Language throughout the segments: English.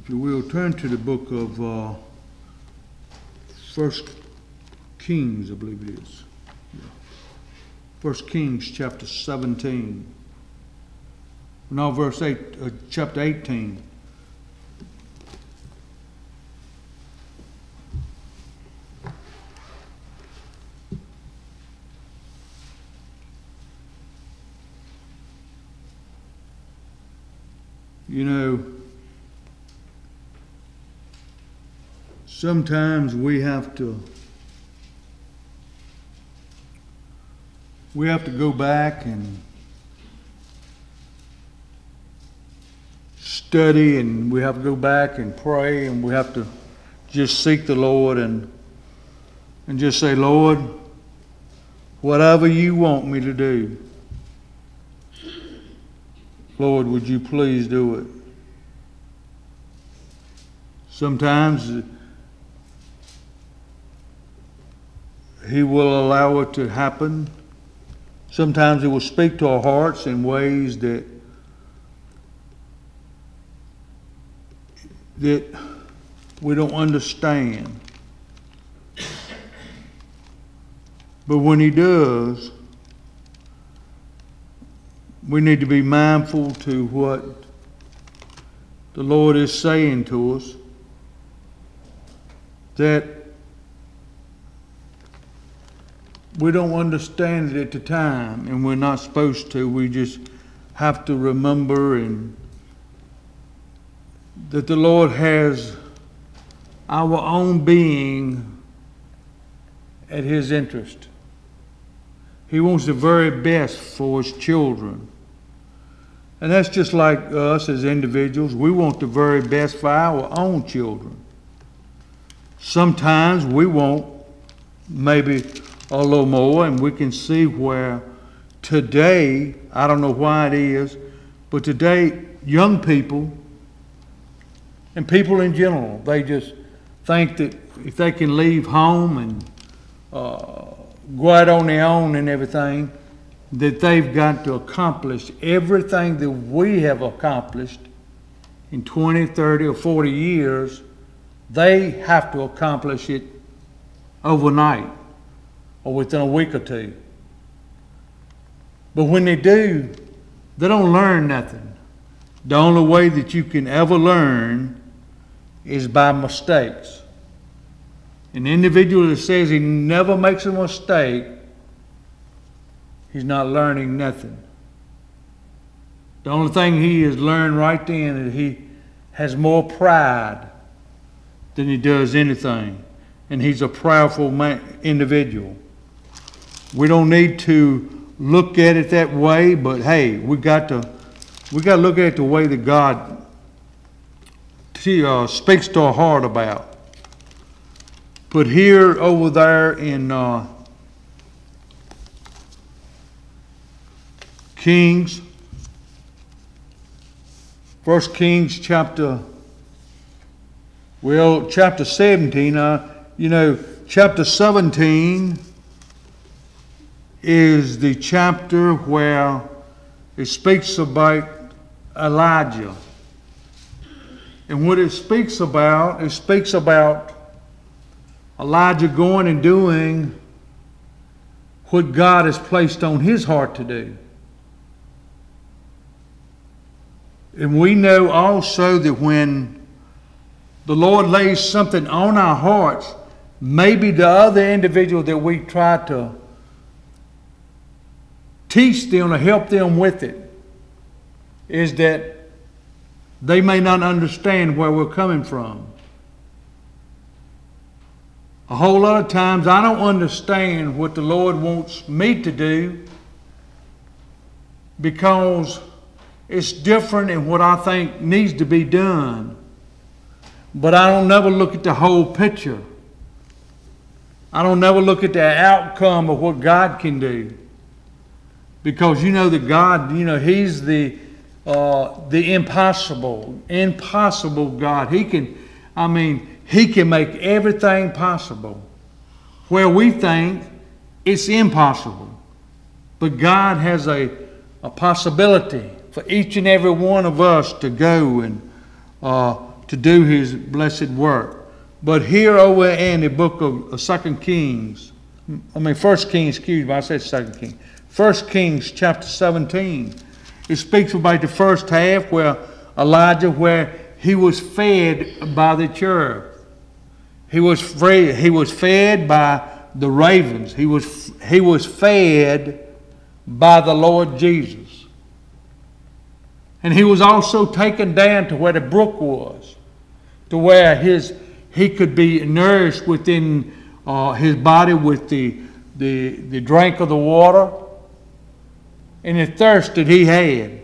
If you will, turn to the book of First Kings, I believe it is. First Kings chapter 17. No, verse 8, chapter 18. You know, sometimes we have to go back and study, and we have to go back and pray, and we have to just seek the Lord and just say, Lord, whatever you want me to do, Lord, would you please do it? Sometimes He will allow it to happen. Sometimes He will speak to our hearts in ways that we don't understand. But when He does, we need to be mindful to what the Lord is saying to us, that we don't understand it at the time, and we're not supposed to. We just have to remember that the Lord has our own being at His interest. He wants the very best for His children. And that's just like us as individuals. We want the very best for our own children. Sometimes we want maybe a little more, and we can see where today, I don't know why it is, but today young people and people in general, they just think that if they can leave home and go out on their own and everything, that they've got to accomplish everything that we have accomplished in 20, 30, or 40 years. They have to accomplish it overnight or within a week or two. But when they do, they don't learn nothing. The only way that you can ever learn is by mistakes. An individual that says he never makes a mistake, he's not learning nothing. The only thing he has learned right then is he has more pride than he does anything. And he's a proudful individual. We don't need to look at it that way, but hey, we got to look at it the way that God speaks to our heart about. But here, over there in Kings, 1 Kings chapter 17. Chapter 17 is the chapter where it speaks about Elijah. And what it speaks about Elijah going and doing what God has placed on his heart to do. And we know also that when the Lord lays something on our hearts, maybe the other individual that we try to teach them or help them with it is that they may not understand where we're coming from. A whole lot of times I don't understand what the Lord wants me to do because it's different in what I think needs to be done. But I don't never look at the whole picture. I don't never look at the outcome of what God can do. Because you know that God, He's the impossible God. He can make everything possible. Where we think it's impossible. But God has a possibility for each and every one of us to go and to do His blessed work. But here over in the book of 1 Kings, excuse me, I said 2 Kings. 1 Kings chapter 17, it speaks about the first half where Elijah, where he was fed by the cherub. He was fed by the ravens. He was fed by the Lord Jesus. And he was also taken down to where the brook was, to where he could be nourished within his body with the drink of the water and the thirst that he had.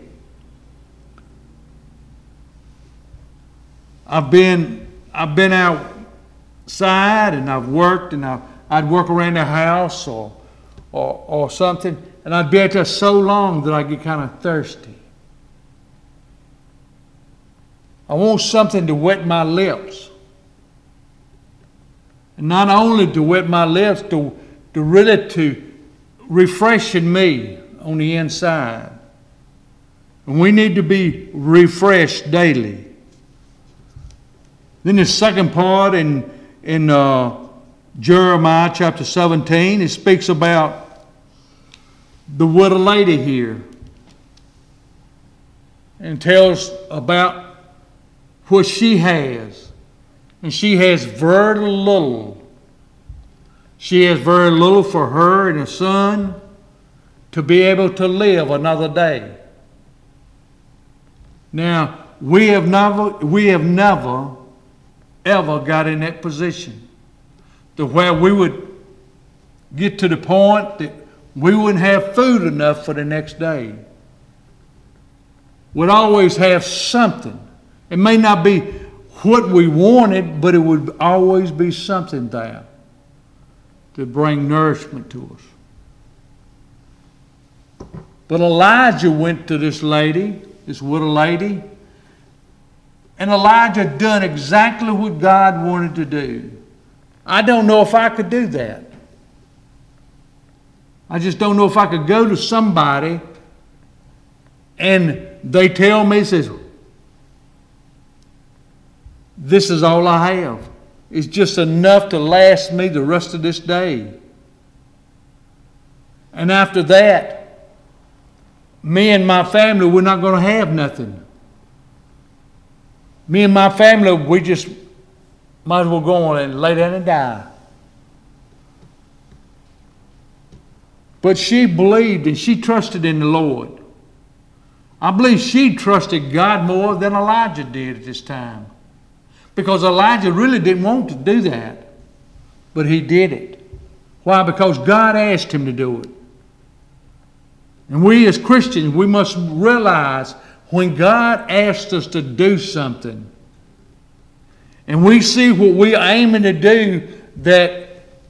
I've been outside and I've worked, and I'd work around the house or something, and I'd be out there so long that I get kind of thirsty. I want something to wet my lips. And not only to wet my lips, to refresh in me on the inside. And we need to be refreshed daily. Then the second part in Jeremiah chapter 17, it speaks about the widow lady here. And tells about what she has. And she has very little. She has very little for her and her son to be able to live another day. Now, we have never ever got in that position to where we would get to the point that we wouldn't have food enough for the next day. We'd always have something. It may not be what we wanted, but it would always be something there to bring nourishment to us. But Elijah went to this widow lady, and Elijah done exactly what God wanted to do. I don't know if I could do that. I just don't know if I could go to somebody and they tell me, says, this is all I have. It's just enough to last me the rest of this day. And after that, me and my family, we're not going to have nothing. Me and my family, we just might as well go on and lay down and die. But she believed and she trusted in the Lord. I believe she trusted God more than Elijah did at this time. Because Elijah really didn't want to do that. But he did it. Why? Because God asked him to do it. And we as Christians, we must realize when God asks us to do something, and we see what we're aiming to do, that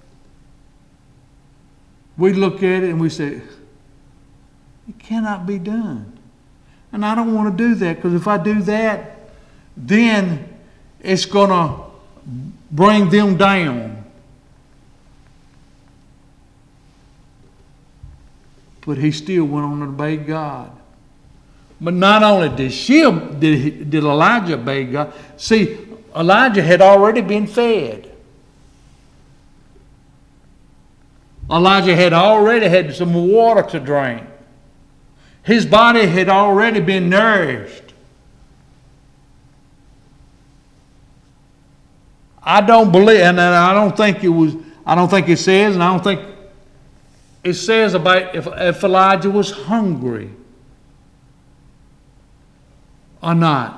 we look at it and we say, it cannot be done. And I don't want to do that, because if I do that, then it's going to bring them down. But he still went on to obey God. But not only did Elijah obey God. See, Elijah had already been fed. Elijah had already had some water to drink. His body had already been nourished. I don't believe, and I don't think it says, and I don't think it says about if Elijah was hungry or not.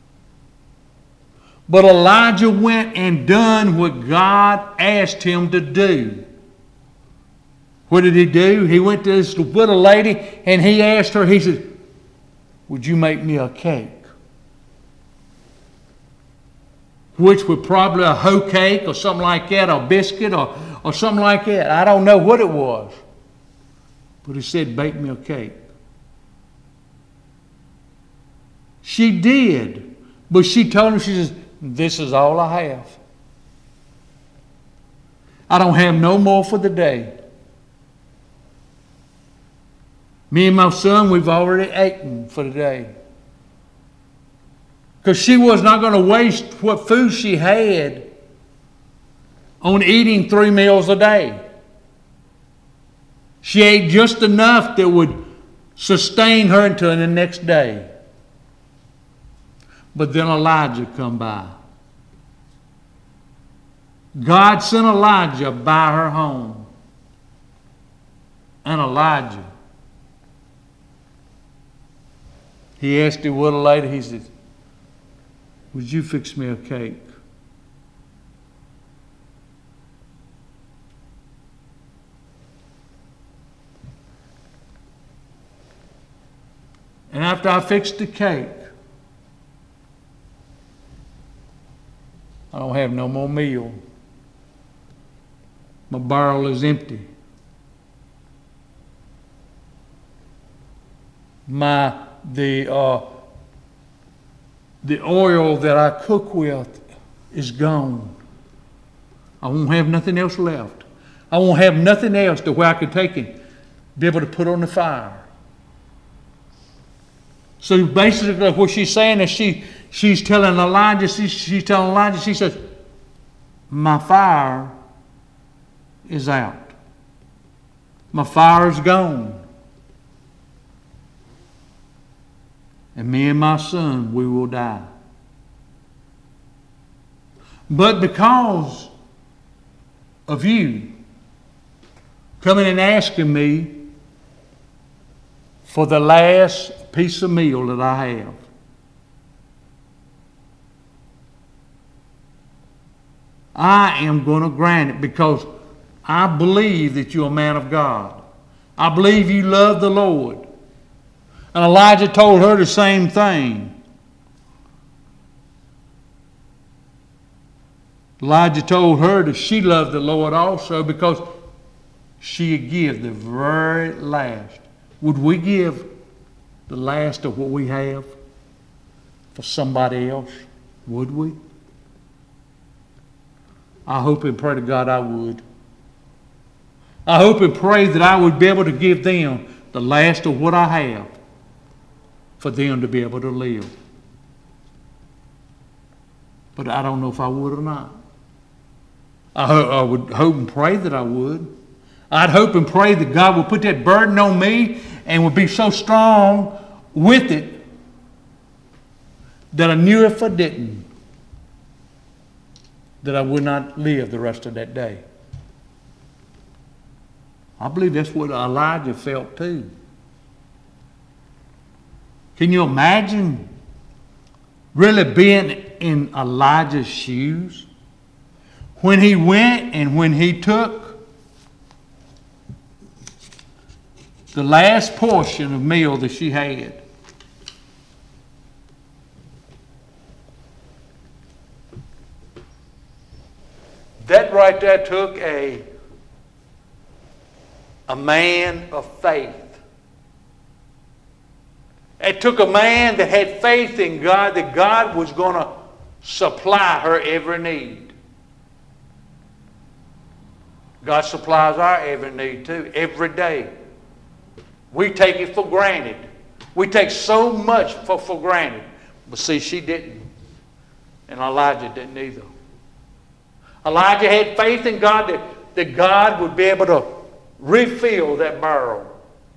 But Elijah went and done what God asked him to do. What did he do? He went to this widow lady and he asked her, he said, would you make me a cake? Which was probably a hoe cake or something like that, or biscuit or something like that. I don't know what it was. But he said, bake me a cake. She did. But she told him, she says, this is all I have. I don't have no more for the day. Me and my son, we've already eaten for the day. Because she was not going to waste what food she had on eating 3 meals a day. She ate just enough that would sustain her until the next day. But then Elijah come by. God sent Elijah by her home. And Elijah, he asked the little lady, he said, would you fix me a cake? And after I fixed the cake, I don't have no more meal. My barrel is empty. The oil that I cook with is gone. I won't have nothing else left. I won't have nothing else to where I could take it, be able to put on the fire. So basically what she's saying is she's telling Elijah, she says, my fire is out. My fire is gone. And me and my son, we will die. But because of you coming and asking me for the last piece of meal that I have, I am going to grant it because I believe that you're a man of God. I believe you love the Lord. And Elijah told her the same thing. Elijah told her that she loved the Lord also because she would give the very last. Would we give the last of what we have for somebody else? Would we? I hope and pray to God I would. I hope and pray that I would be able to give them the last of what I have for them to be able to live. But I don't know if I would or not. I would hope and pray that I would. I'd hope and pray that God would put that burden on me and would be so strong with it that I knew if I didn't, that I would not live the rest of that day. I believe that's what Elijah felt too. Can you imagine really being in Elijah's shoes? When he went and when he took the last portion of meal that she had. That right there took a man of faith. It took a man that had faith in God, that God was going to supply her every need. God supplies our every need too, every day. We take it for granted. We take so much for granted. But see, she didn't. And Elijah didn't either. Elijah had faith in God that God would be able to refill that barrel.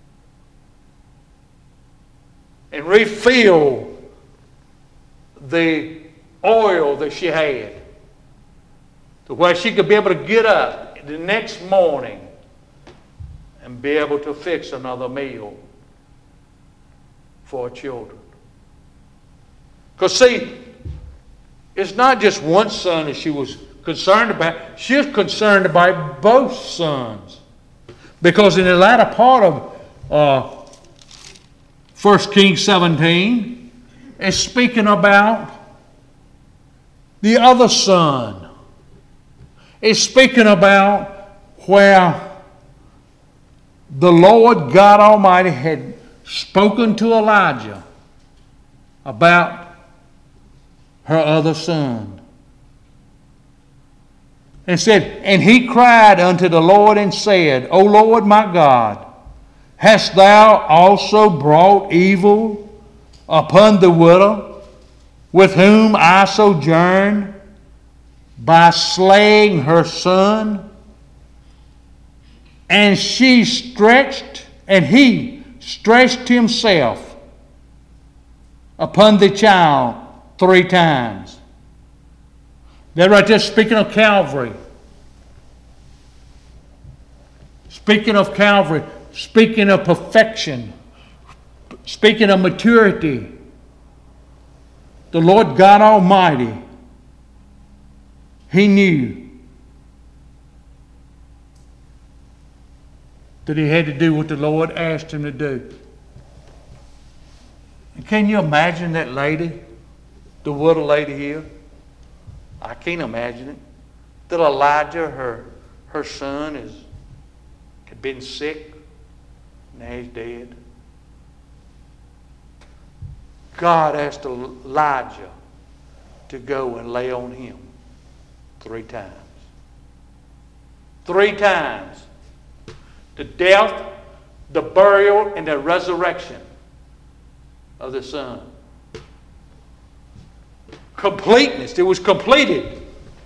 And refill the oil that she had. To where she could be able to get up the next morning and be able to fix another meal for her children. Because see, it's not just one son that she was concerned about. She was concerned about both sons. Because in the latter part of 1 Kings 17, it's speaking about the other son. It's speaking about where the Lord God Almighty had spoken to Elijah about her other son. And said, and he cried unto the Lord and said, O Lord my God, hast thou also brought evil upon the widow with whom I sojourn, by slaying her son? And he stretched himself upon the child 3 times. They're right there speaking of Calvary. Speaking of Calvary, speaking of perfection, speaking of maturity. The Lord God Almighty, He knew that He had to do what the Lord asked Him to do. And can you imagine that lady, the widow lady here? I can't imagine it. That Elijah, her son, had been sick. Now he's dead. God asked Elijah to go and lay on him 3 times. 3 times. The death, the burial, and the resurrection of the Son. Completeness. It was completed.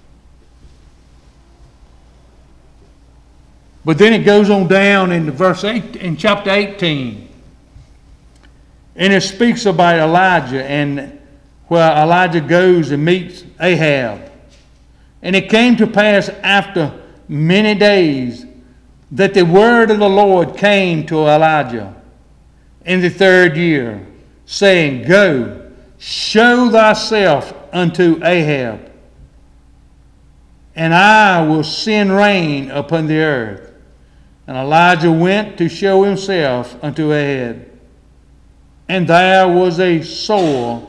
But then it goes on down in verse 8, in chapter 18. And it speaks about Elijah and where Elijah goes and meets Ahab. And it came to pass after many days that the word of the Lord came to Elijah in the 3rd year, saying, Go, show thyself unto Ahab, and I will send rain upon the earth. And Elijah went to show himself unto Ahab. And there was a sore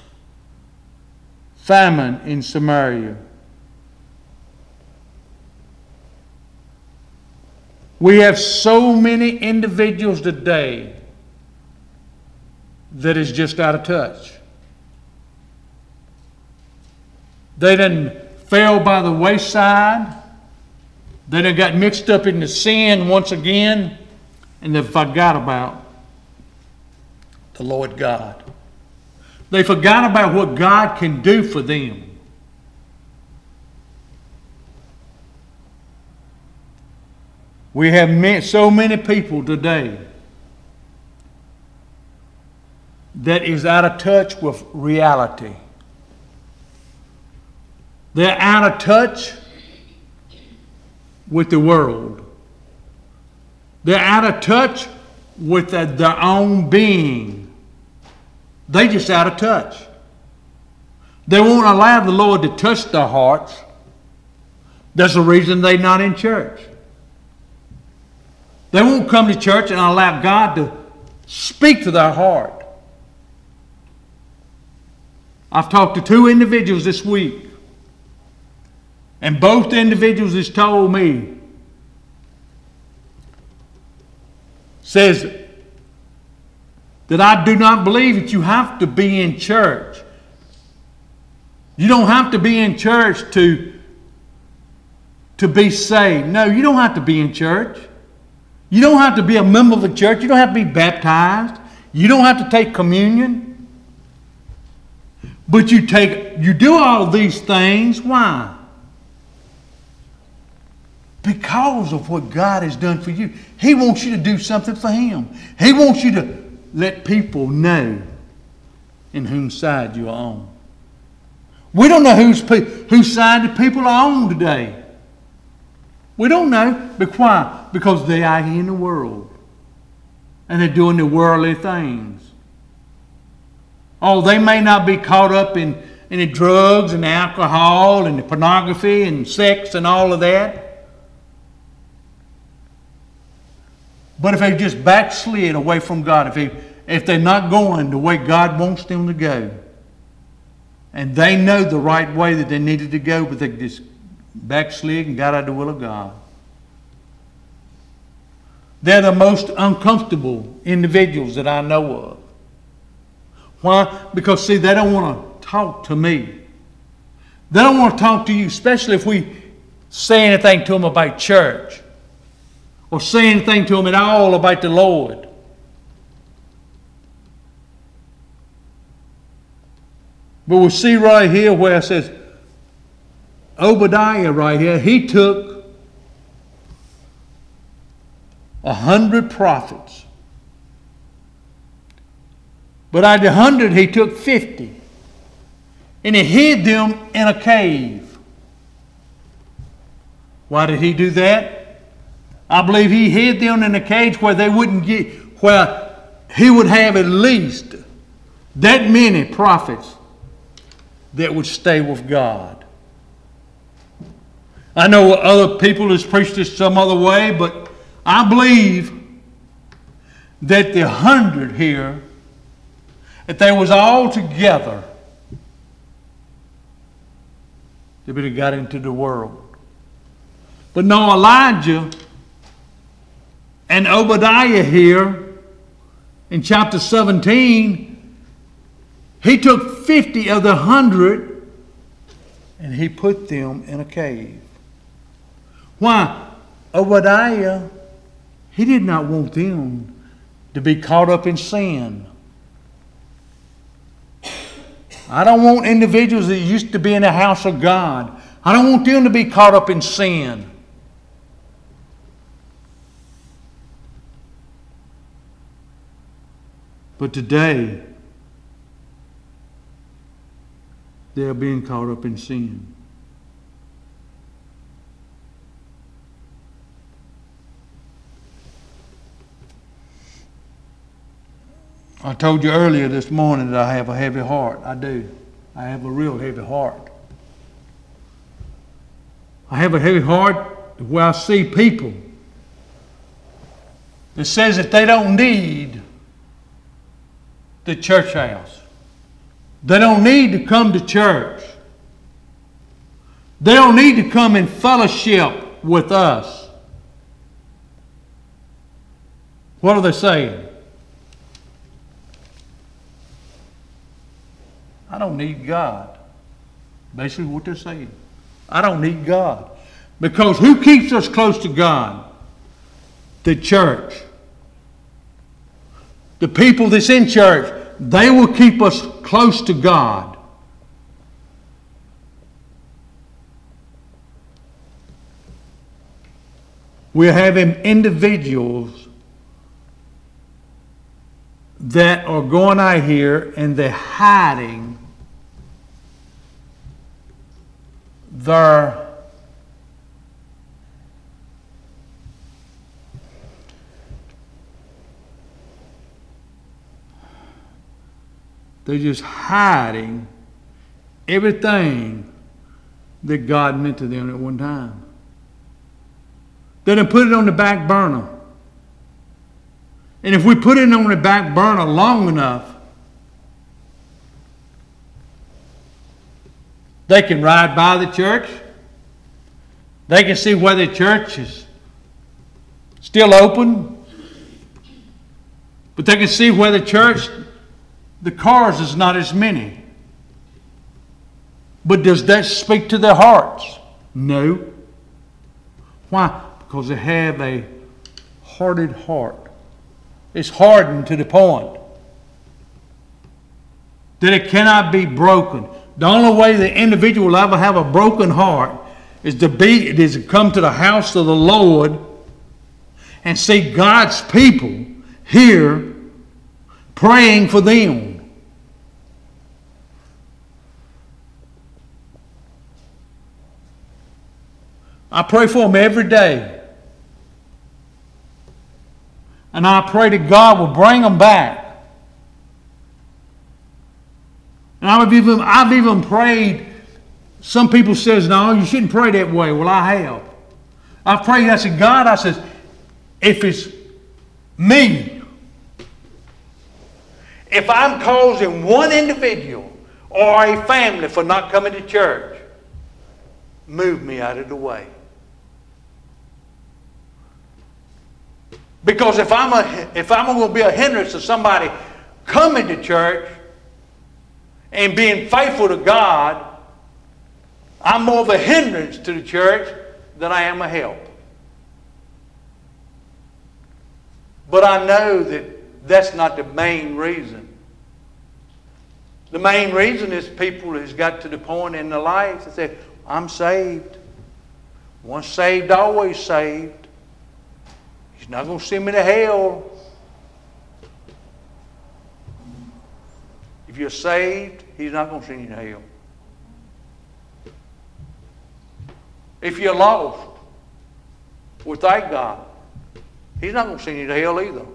famine in Samaria. We have so many individuals today that is just out of touch. They done fell by the wayside. They done got mixed up in the sin once again, and they forgot about the Lord God. They forgot about what God can do for them. We have so many people today that is out of touch with reality. They're out of touch with the world. They're out of touch with their own being. They just out of touch. They won't allow the Lord to touch their hearts. That's the reason they're not in church. They won't come to church and allow God to speak to their heart. I've talked to 2 individuals this week, and both individuals has told me, says that I do not believe that you have to be in church. You don't have to be in church to be saved. No, you don't have to be in church. You don't have to be a member of a church. You don't have to be baptized. You don't have to take communion. But you do all these things. Why? Because of what God has done for you. He wants you to do something for Him. He wants you to let people know in whose side you are on. We don't know whose side the people are on today. We don't know. But why? Because they are here in the world. And they're doing the worldly things. Oh, they may not be caught up in the drugs and the alcohol and the pornography and sex and all of that. But if they just backslid away from God, if they're not going the way God wants them to go, and they know the right way that they needed to go, but they just backslid and got out of the will of God, they're the most uncomfortable individuals that I know of. Why? Because, see, they don't want to talk to me. They don't want to talk to you, especially if we say anything to them about church or say anything to them at all about the Lord. But we see right here where it says, Obadiah right here, he took 100 prophets. But out of the 100, he took 50. And he hid them in a cave. Why did he do that? I believe he hid them in a cage where they wouldn't get, where he would have at least that many prophets that would stay with God. I know other people has preached this some other way, but I believe that the 100 here, that they was all together, they would have got into the world. But no, Elijah and Obadiah here in chapter 17, he took 50 of the 100 and he put them in a cave. Why? Obadiah, he did not want them to be caught up in sin. I don't want individuals that used to be in the house of God. I don't want them to be caught up in sin. But today, they're being caught up in sin. I told you earlier this morning that I have a heavy heart. I do. I have a real heavy heart. I have a heavy heart where I see people that says that they don't need the church house. They don't need to come to church. They don't need to come in fellowship with us. What are they saying? I don't need God. Basically what they're saying. I don't need God. Because who keeps us close to God? The church. The people that's in church, they will keep us close to God. We're having individuals that are going out here and they're hiding they're just hiding everything that God meant to them at one time. They done put it on the back burner. And if we put it on the back burner long enough, they can ride by the church. They can see whether the church is still open. But they can see whether the church, the cars is not as many. But does that speak to their hearts? No. Why? Because they have a hardened heart. It's hardened to the point that it cannot be broken. The only way the individual will ever have a broken heart is to come to the house of the Lord and see God's people here praying for them. I pray for them every day. And I pray that God will bring them back. And I've even prayed. Some people says, no, you shouldn't pray that way. Well, I have. I prayed, I said, God, I said, if it's me, if I'm causing one individual or a family for not coming to church, move me out of the way. Because if I'm going to be a hindrance to somebody coming to church and being faithful to God, I'm more of a hindrance to the church than I am a help. But I know that that's not the main reason The main reason is people has got to the point in their lives that say, I'm saved. Once saved, always saved. He's not going to send me to hell. If you're saved, He's not going to send you to hell. If you're lost, well, thank God, He's not going to send you to hell either.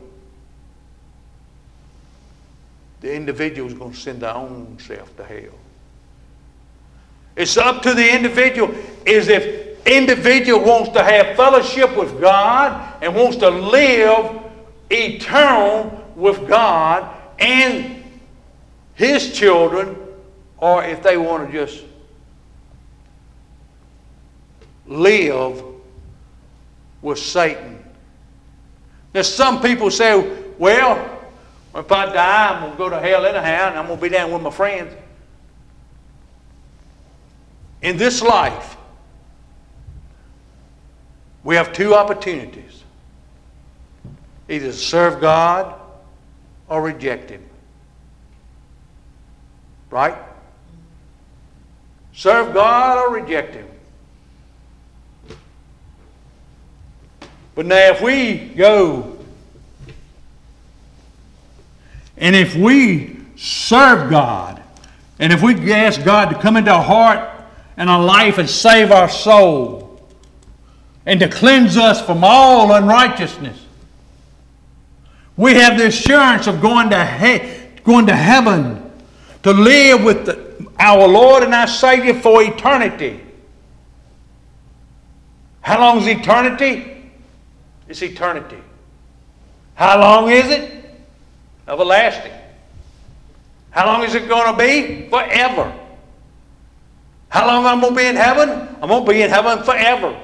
The individual is going to send their own self to hell. It's up to the individual. Is if individual wants to have fellowship with God and wants to live eternal with God and His children, or if they want to just live with Satan. Now some people say, well, if I die, I'm going to go to hell anyhow, and I'm going to be down with my friends. In this life, we have two opportunities. Either to serve God or reject Him. Right? Serve God or reject Him. But now if we go and if we serve God, and if we ask God to come into our heart and our life and save our soul, and to cleanse us from all unrighteousness, we have the assurance of going to heaven, to live with our Lord and our Savior for eternity. How long is eternity? It's eternity. How long is it? Everlasting. How long is it going to be? Forever. How long am I going to be in heaven? I'm going to be in heaven forever.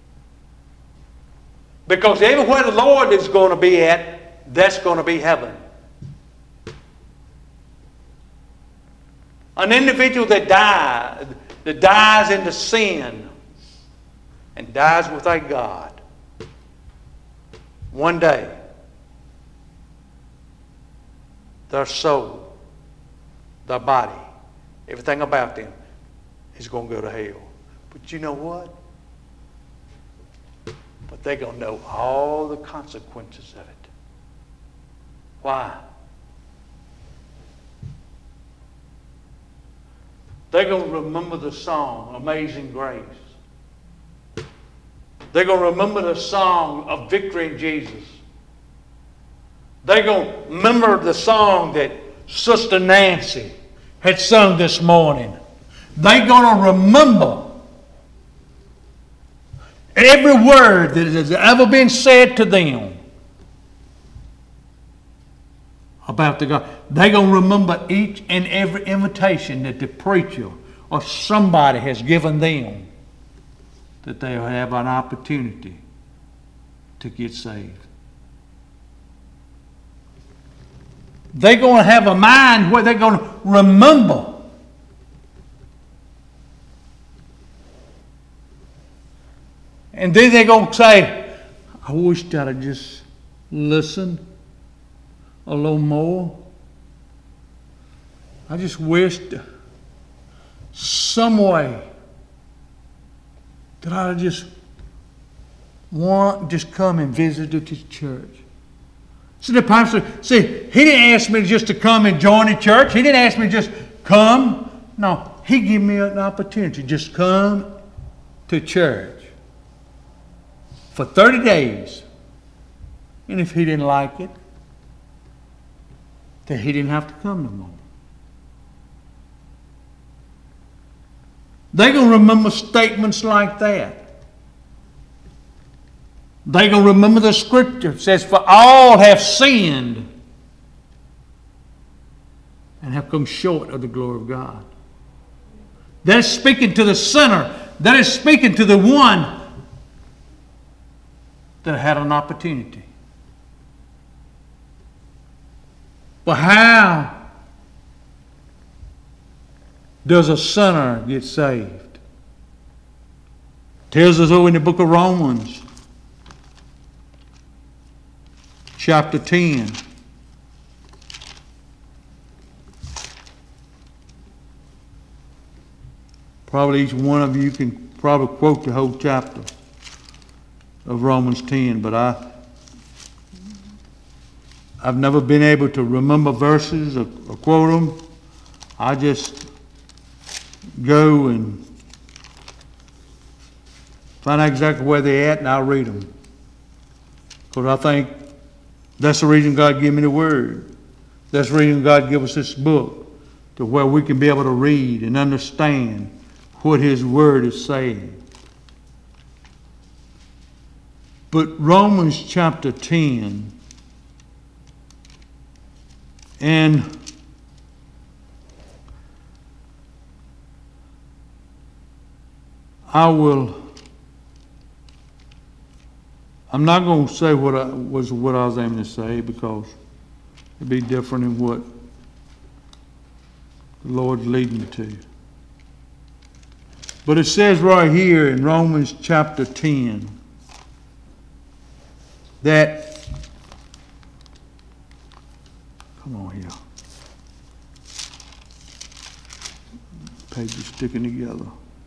Because everywhere the Lord is going to be at, that's going to be heaven. An individual that dies into sin and dies without God, one day, their soul, their body, everything about them is going to go to hell. But you know what? But they're going to know all the consequences of it. Why? They're going to remember the song, Amazing Grace. They're going to remember the song of Victory in Jesus. They're going to remember the song that Sister Nancy had sung this morning. They're going to remember every word that has ever been said to them about the God. They're going to remember each and every invitation that the preacher or somebody has given them, that they'll have an opportunity to get saved. They're going to have a mind where they're going to remember. And then they're going to say, I wish that I'd just listened a little more. I just wished some way that I'd just come and visit the church. So the pastor said, he didn't ask me just to come and join the church. He didn't ask me just come. No, he gave me an opportunity. Just come to church for 30 days. And if he didn't like it, then he didn't have to come no more. They're going to remember statements like that. They're going to remember the scripture. It says, for all have sinned and have come short of the glory of God. That is speaking to the sinner. That is speaking to the one that had an opportunity. But how does a sinner get saved? It tells us in the book of Romans, chapter 10. Probably each one of you can probably quote the whole chapter of Romans 10, but I've never been able to remember verses or quote them. I just go and find out exactly where they're at, and I'll read them. Because I think that's the reason God gave me the Word. That's the reason God gave us this book, to where we can be able to read and understand what His Word is saying. But Romans chapter 10, and I'm not going to say what I was aiming to say, because it'd be different than what the Lord's leading me to. But it says right here in Romans chapter 10 that, come on here, pages sticking together.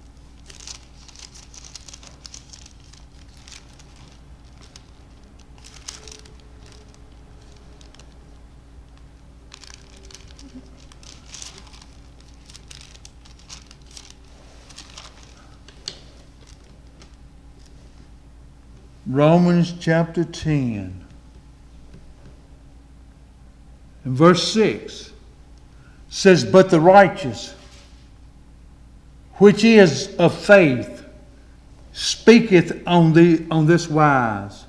Romans chapter 10 and verse 6 says, "But the righteous, which is of faith, speaketh on this wise,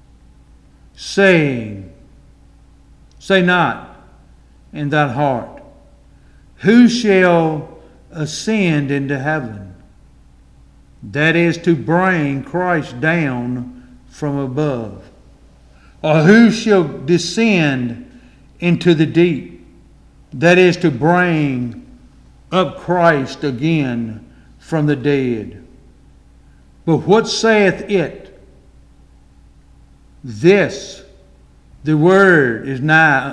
saying, say not in thine heart, who shall ascend into heaven? That is to bring Christ down from above. Or who shall descend into the deep? That is to bring up Christ again from the dead. But what saith it? This, the word is nigh.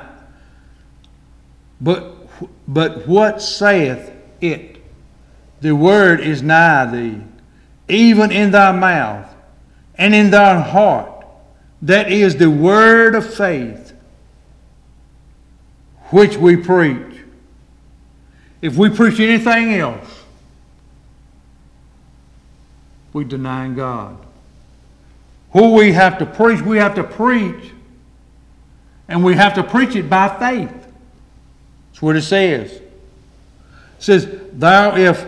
But what saith it? The word is nigh thee, even in thy mouth and in thy heart. That is the word of faith which we preach." If we preach anything else, we deny God. What we have to preach, and we have to preach it by faith. That's what it says. It says, if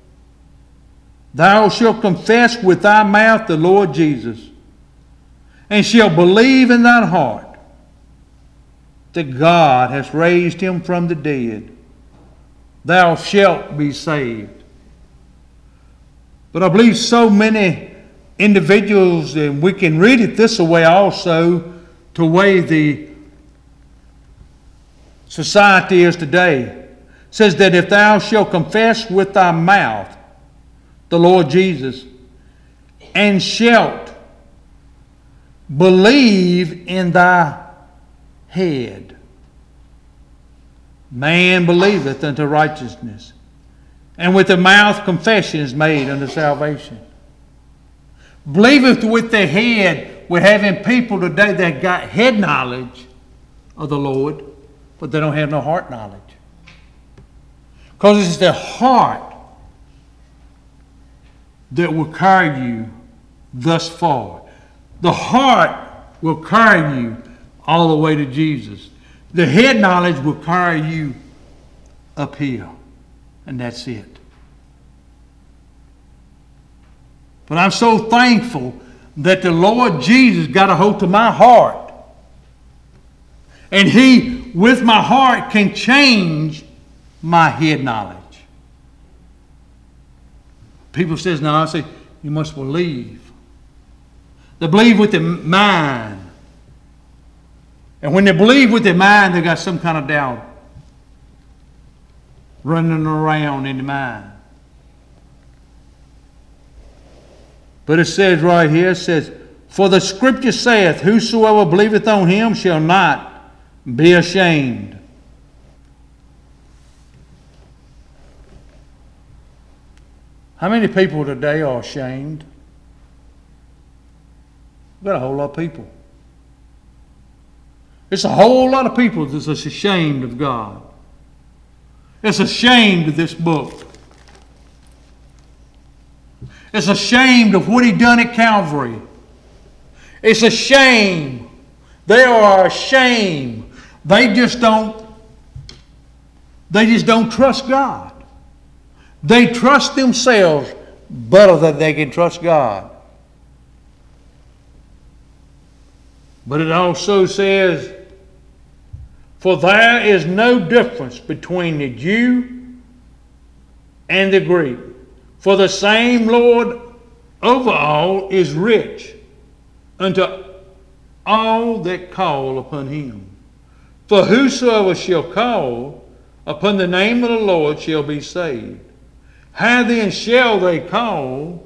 thou shalt confess with thy mouth the Lord Jesus, and shalt believe in thine heart that God has raised him from the dead, thou shalt be saved. But I believe so many individuals, and we can read it this way also, to way the society is today, says that if thou shalt confess with thy mouth the Lord Jesus, and shalt believe in thy head, man believeth unto righteousness, and with the mouth confession is made unto salvation. Believeth with the head. We're having people today that got head knowledge of the Lord, but they don't have no heart knowledge. Because it's the heart that will carry you thus far. The heart will carry you all the way to Jesus. The head knowledge will carry you uphill. And that's it. But I'm so thankful that the Lord Jesus got a hold of my heart. And He, with my heart, can change my head knowledge. People says, no, I say, you must believe. They believe with the mind. And when they believe with their mind, they got some kind of doubt running around in the mind. But it says right here, it says, for the scripture saith, whosoever believeth on him shall not be ashamed. How many people today are ashamed? We've got a whole lot of people. It's a whole lot of people that's ashamed of God. It's ashamed of this book. It's ashamed of what He done at Calvary. It's a shame. They are ashamed. They just don't trust God. They trust themselves better than they can trust God. But it also says, for there is no difference between the Jew and the Greek. For the same Lord over all is rich unto all that call upon Him. For whosoever shall call upon the name of the Lord shall be saved. How then shall they call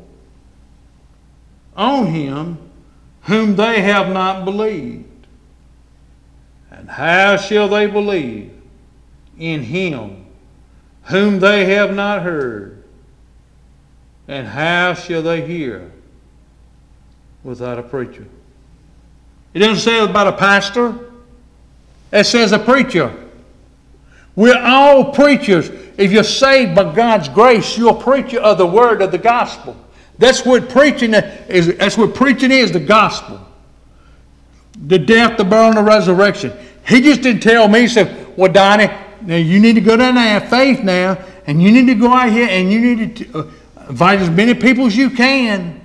on Him whom they have not believed? And how shall they believe in Him whom they have not heard? And how shall they hear without a preacher? It doesn't say about a pastor. It says a preacher. We're all preachers. If you're saved by God's grace, you're a preacher of the word of the gospel. That's what preaching is. That's what preaching is, the gospel. The death, the burial, and the resurrection. He just didn't tell me, he said, well, Donnie, now you need to go down there and have faith now, and you need to go out here and you need to invite as many people as you can.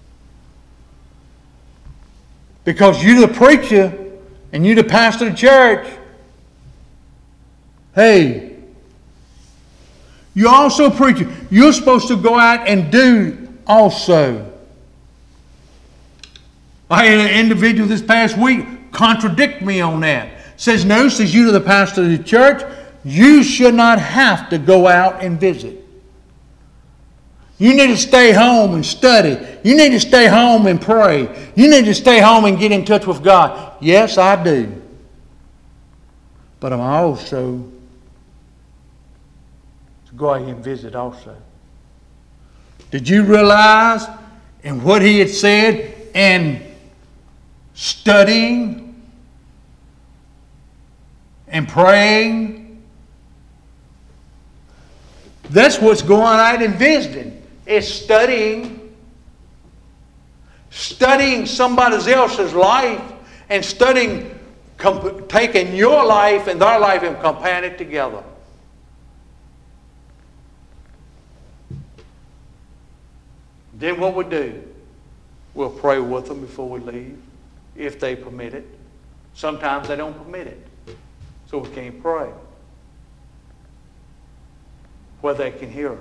Because you're the preacher and you're the pastor of the church. Hey, you're also a preacher. You're supposed to go out and do also. I had an individual this past week contradict me on that. Says, no, says you're the pastor of the church, you should not have to go out and visit. You need to stay home and study. You need to stay home and pray. You need to stay home and get in touch with God. Yes, I do. But I'm also to go out and visit also. Did you realize in what he had said and studying and praying? That's what's going out and visiting. It's studying somebody else's life and studying, taking your life and their life and comparing it together. Then what we do? We'll pray with them before we leave, if they permit it. Sometimes they don't permit it, so we can't pray where they can hear us.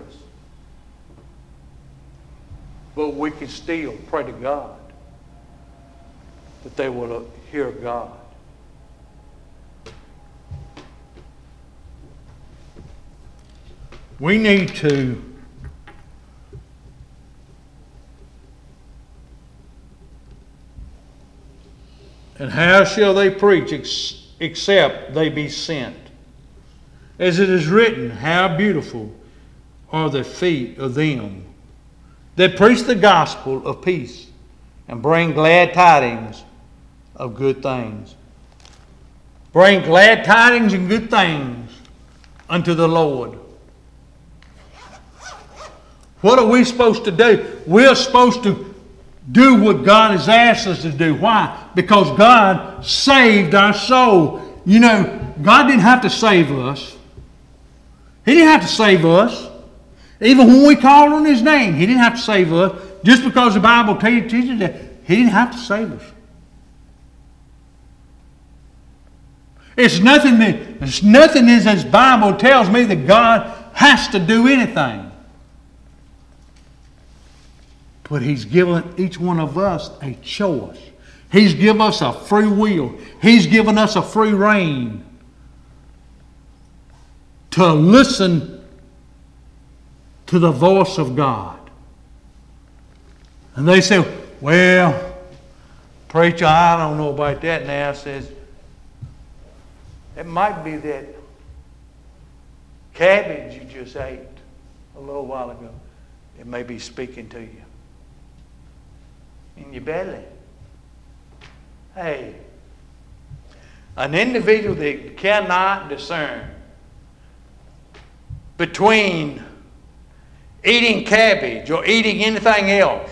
But we can still pray to God that they will hear God. We need to and how shall they preach except they be sent? As it is written, how beautiful are the feet of them that preach the gospel of peace and bring glad tidings of good things. Bring glad tidings and good things unto the Lord. What are we supposed to do? We're supposed to do what God has asked us to do. Why? Because God saved our soul. You know, God didn't have to save us. He didn't have to save us. Even when we called on His name, He didn't have to save us. Just because the Bible teaches that, He didn't have to save us. It's nothing in this Bible tells me that God has to do anything. But He's given each one of us a choice. He's given us a free will. He's given us a free rein to listen to the voice of God. And they say, well, preacher, I don't know about that now. Says, it might be that cabbage you just ate a little while ago. It may be speaking to you in your belly. Hey, an individual that cannot discern between eating cabbage or eating anything else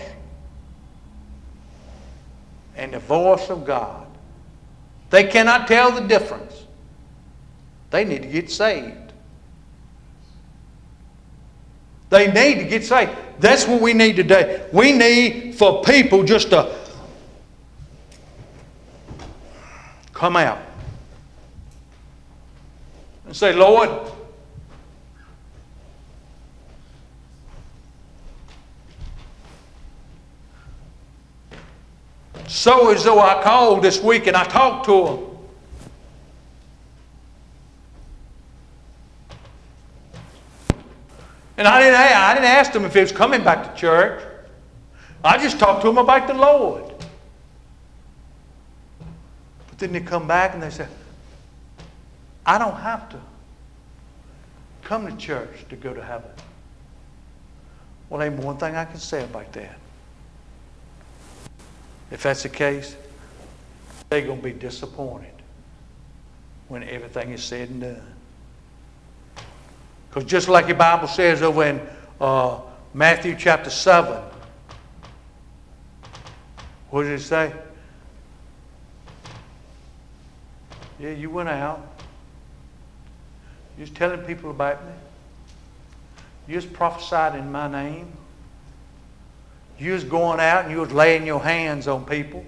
and the voice of God, they cannot tell the difference. They need to get saved. They need to get saved. That's what we need today. We need for people just to come out and say, Lord, so as though I called this week and I talked to them. And I didn't ask them if he was coming back to church. I just talked to them about the Lord. But then they come back and they say, I don't have to come to church to go to heaven. Well, ain't one thing I can say about that. If that's the case, they're going to be disappointed when everything is said and done. Because just like the Bible says over in Matthew chapter 7, what did it say? Yeah, you went out. You was telling people about me. You was prophesied in my name. You was going out and you was laying your hands on people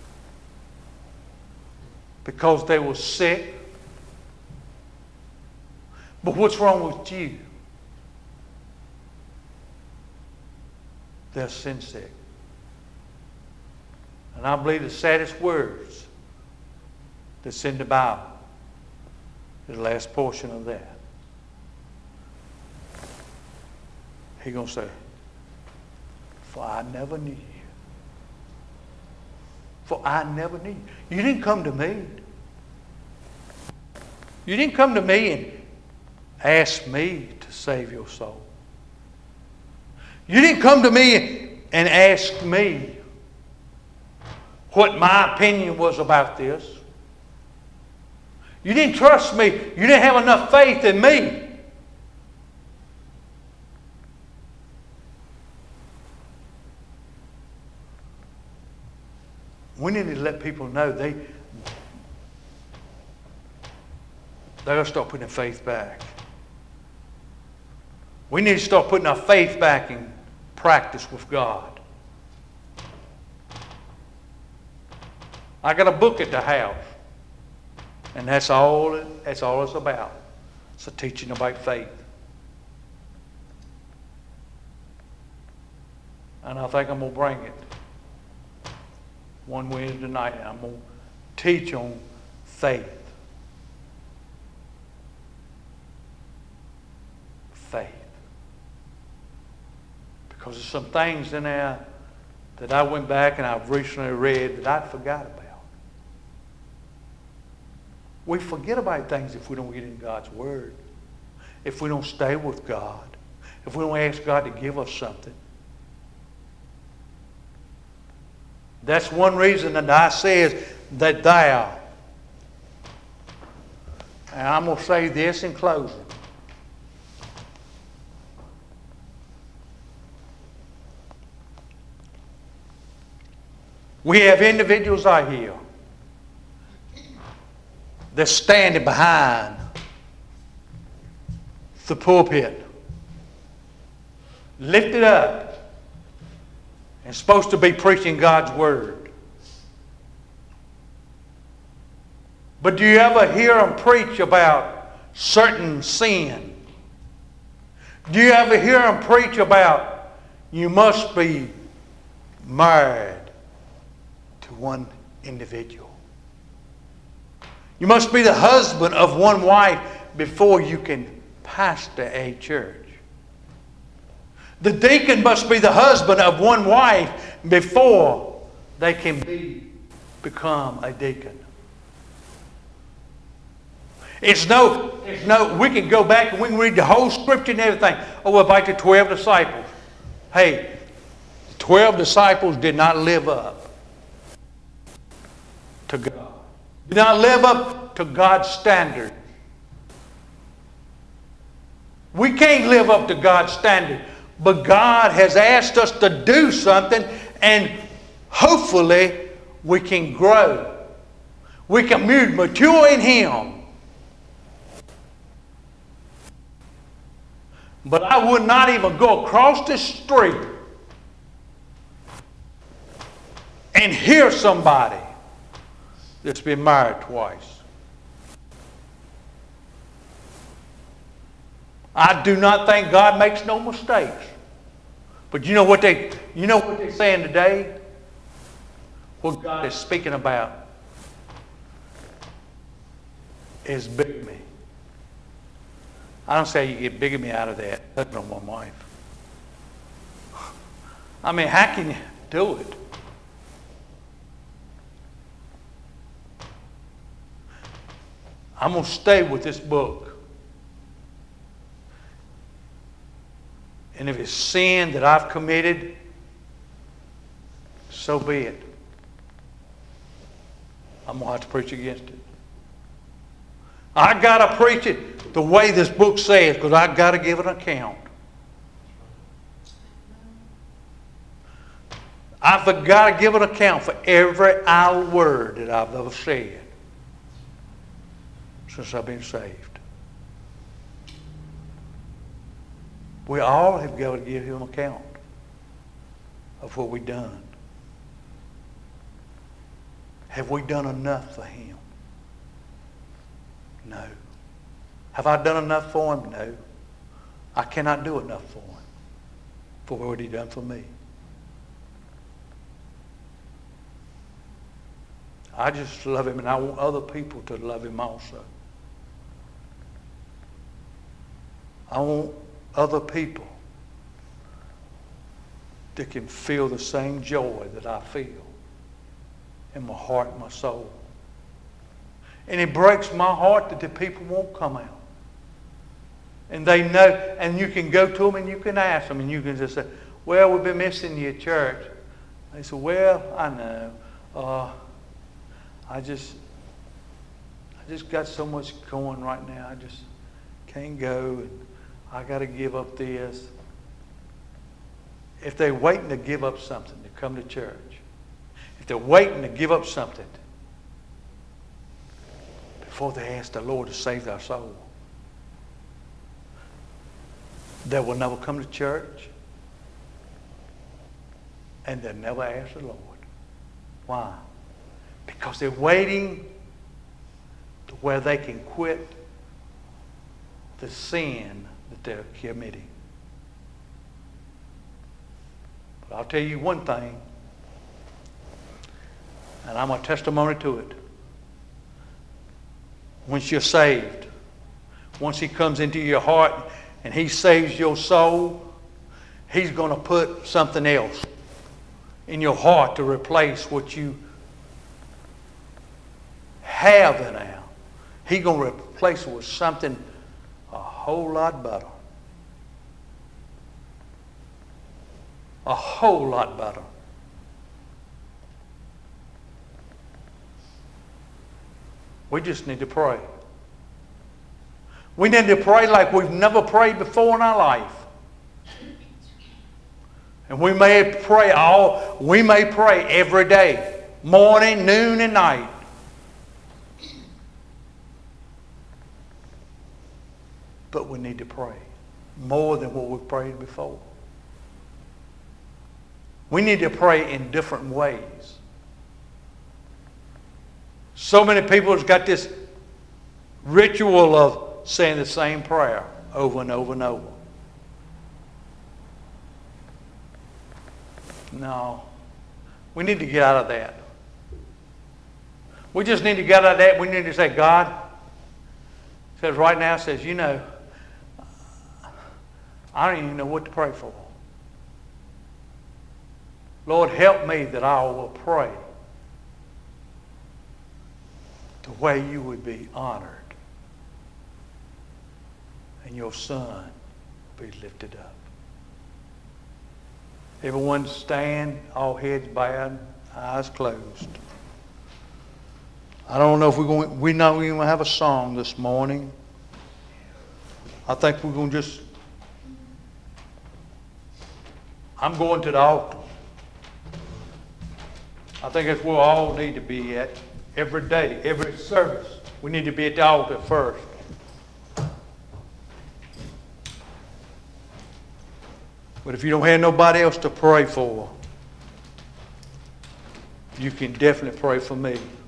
because they were sick. But what's wrong with you? They're sin sick. And I believe the saddest words that's in the Bible is the last portion of that. He's going to say, for I never knew you. For I never knew you. You didn't come to me. You didn't come to me and ask me to save your soul. You didn't come to me and ask me what my opinion was about this. You didn't trust me. You didn't have enough faith in me. We need to let people know they're going to start putting their faith back. We need to start putting our faith back in practice with God. I got a book at the house, and that's all it's about. It's a teaching about faith. And I think I'm going to bring it one Wednesday night, and I'm going to teach on faith. Faith. Because there's some things in there that I went back and I've recently read that I forgot about. We forget about things if we don't get in God's Word. If we don't stay with God. If we don't ask God to give us something. That's one reason that I says that thou. And I'm going to say this in closing. We have individuals out here that's standing behind the pulpit, lifted up, and supposed to be preaching God's Word. But do you ever hear them preach about certain sin? Do you ever hear them preach about you must be married to one individual? You must be the husband of one wife before you can pastor a church. The deacon must be the husband of one wife before they can become a deacon. We can go back and we can read the whole scripture and everything. Oh, about the 12 disciples. Hey, the 12 disciples did not live up to God. Did not live up to God's standard. We can't live up to God's standard. But God has asked us to do something, and hopefully we can grow. We can mature in Him. But I would not even go across the street and hear somebody that's been married twice. I do not think God makes no mistakes. But you know what they're saying today? What God is speaking about is bigamy. I don't say you get bigamy out of that. That's on one wife. I mean, how can you do it? I'm going to stay with this book. And if it's sin that I've committed, so be it. I'm going to have to preach against it. I got to preach it the way this book says, because I've got to give an account. I've got to give an account for every idle word that I've ever said since I've been saved. We all have got to give Him an account of what we've done. Have we done enough for Him? No. Have I done enough for Him? No. I cannot do enough for Him, for what He done for me. I just love Him, and I want other people to love Him also. I want other people that can feel the same joy that I feel in my heart and my soul. And it breaks my heart that the people won't come out. And they know, and you can go to them and you can ask them, and you can just say, well, we've been missing you at church. They say, well, I know. I just got so much going right now. I just can't go, and I got to give up this. If they're waiting to give up something to come to church, if they're waiting to give up something before they ask the Lord to save their soul, they will never come to church, and they'll never ask the Lord. Why? Because they're waiting to where they can quit the sin that they're committing. But I'll tell you one thing, and I'm a testimony to it. Once you're saved, once He comes into your heart and He saves your soul, He's going to put something else in your heart to replace what you have now. He's going to replace it with something a whole lot better. A whole lot better. We just need to pray. We need to pray like we've never prayed before in our life. And we may pray every day, morning, noon, and night. But we need to pray more than what we've prayed before. We need to pray in different ways. So many people have got this ritual of saying the same prayer over and over and over. No. We need to get out of that. We just need to get out of that. We need to say, God, says right now, says, you know, I don't even know what to pray for. Lord, help me that I will pray the way you would be honored and your Son be lifted up. Everyone stand, all heads bowed, eyes closed. I don't know if we're not even gonna have a song this morning. I think we're gonna I'm going to the altar. I think that's where we all need to be at every day, every service. We need to be at the altar first. But if you don't have nobody else to pray for, you can definitely pray for me.